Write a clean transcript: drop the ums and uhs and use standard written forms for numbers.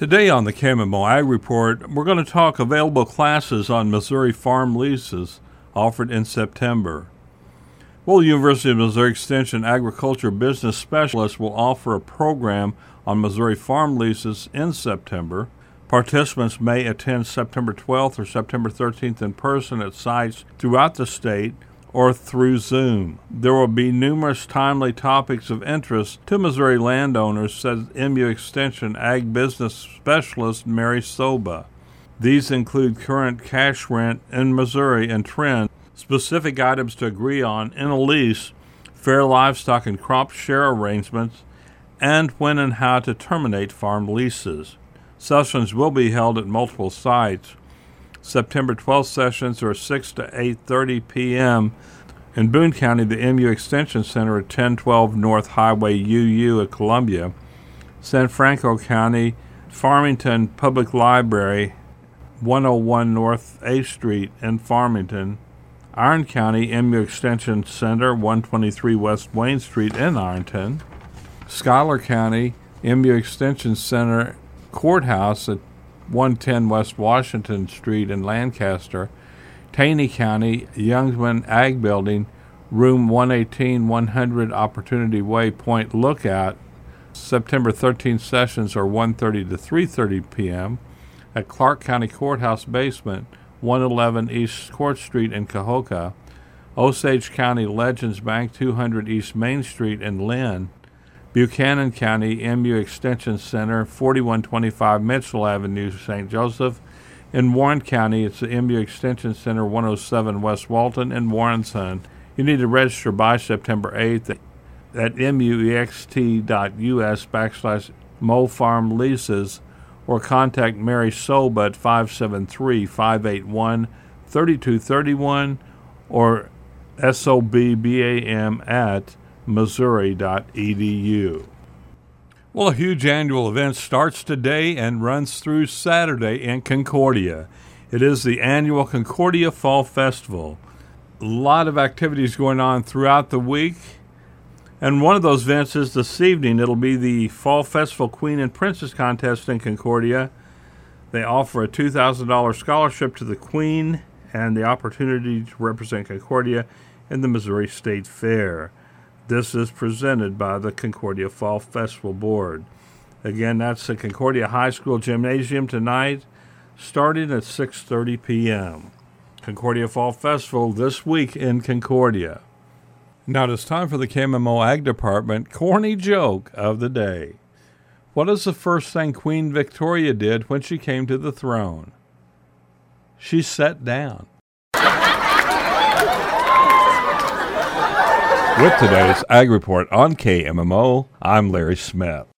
Today on the KMMO Ag Report, we're going to talk available classes on Missouri farm leases offered in September. Well, University of Missouri Extension Agriculture Business Specialists will offer a program on Missouri farm leases in September. Participants may attend September 12th or September 13th in person at sites throughout the state or through Zoom. There will be numerous timely topics of interest to Missouri landowners, said MU Extension Ag Business Specialist Mary Soba. These include current cash rent in Missouri and trend, specific items to agree on in a lease, fair livestock and crop share arrangements, and when and how to terminate farm leases. Sessions will be held at multiple sites. September 12th sessions are 6 to 8:30 p.m. in Boone County, the MU Extension Center at 1012 North Highway UU at Columbia. San Francisco County, Farmington Public Library, 101 North A Street in Farmington. Iron County, MU Extension Center, 123 West Wayne Street in Ironton. Schuyler County, MU Extension Center Courthouse at 110 West Washington Street in Lancaster. Taney County, Youngsman Ag Building, Room 118, 100 Opportunity Way, Point Lookout. September 13th sessions are 1:30 to 3:30 p.m. at Clark County Courthouse Basement, 111 East Court Street in Cahokia. Osage County, Legends Bank, 200 East Main Street in Lynn. Buchanan County, MU Extension Center, 4125 Mitchell Avenue, St. Joseph. In Warren County, it's the MU Extension Center, 107 West Walton in Warrenton. You need to register by September 8th at muext.us/MoFarmLeases or contact Mary Soba at 573-581-3231 or sobbam@missouri.edu. Well, a huge annual event starts today and runs through Saturday in Concordia. It is the annual Concordia Fall Festival. A lot of activities going on throughout the week. And one of those events is this evening. It'll be the Fall Festival Queen and Princess Contest in Concordia. They offer a $2,000 scholarship to the Queen and the opportunity to represent Concordia in the Missouri State Fair. This is presented by the Concordia Fall Festival Board. Again, that's the Concordia High School Gymnasium tonight, starting at 6:30 p.m. Concordia Fall Festival this week in Concordia. Now it's time for the KMMO Ag Department corny joke of the day. What is the first thing Queen Victoria did when she came to the throne? She sat down. With today's Ag Report on KMMO, I'm Larry Smith.